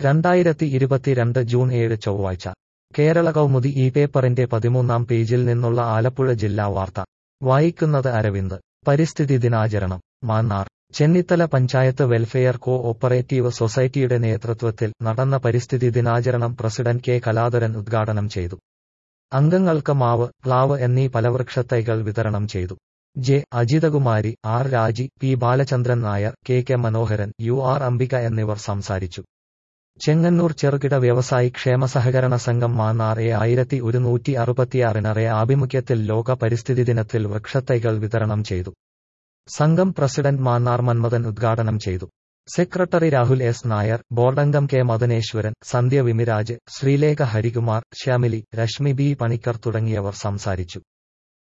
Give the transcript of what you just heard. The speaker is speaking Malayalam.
2022 ജൂൺ 7 ചൊവ്വാഴ്ച കേരള കൗമുദി ഈ പേപ്പറിന്റെ 13-ാം പേജിൽ നിന്നുള്ള ആലപ്പുഴ ജില്ലാ വാർത്ത വായിക്കുന്നത് അരവിന്ദ്. പരിസ്ഥിതി ദിനാചരണം Mannar. Chennithala panchayat welfare co operative സൊസൈറ്റിയുടെ നേതൃത്വത്തിൽ നടന്ന പരിസ്ഥിതി ദിനാചരണം പ്രസിഡന്റ് കെ കലാധരൻ ഉദ്ഘാടനം ചെയ്തു. അംഗങ്ങൾക്ക് മാവ്, പ്ലാവ് എന്നീ ഫലവൃക്ഷത്തൈകൾ വിതരണം ചെയ്തു. J. Ajithakumari, R. Raji, P. Balachandran Nair, K. K. Manoharan, U. R. Ambika എന്നിവർ സംസാരിച്ചു. ചെങ്ങന്നൂർ ചെറുകിട വ്യവസായി ക്ഷേമ സഹകരണ സംഘം മാന്നാർ 1166 ആഭിമുഖ്യത്തിൽ ലോക പരിസ്ഥിതി ദിനത്തിൽ വൃക്ഷത്തൈകൾ വിതരണം ചെയ്തു. സംഘം പ്രസിഡന്റ് മാന്നാർ മന്മഥൻ ഉദ്ഘാടനം ചെയ്തു. സെക്രട്ടറി രാഹുൽ എസ് നായർ, ബോർഡംഗം കെ. മദനേശ്വരൻ, സന്ധ്യ വിമിരാജ്, ശ്രീലേഖ ഹരികുമാർ, ശ്യാമിലി, രശ്മി ബി. പണിക്കർ തുടങ്ങിയവർ സംസാരിച്ചു.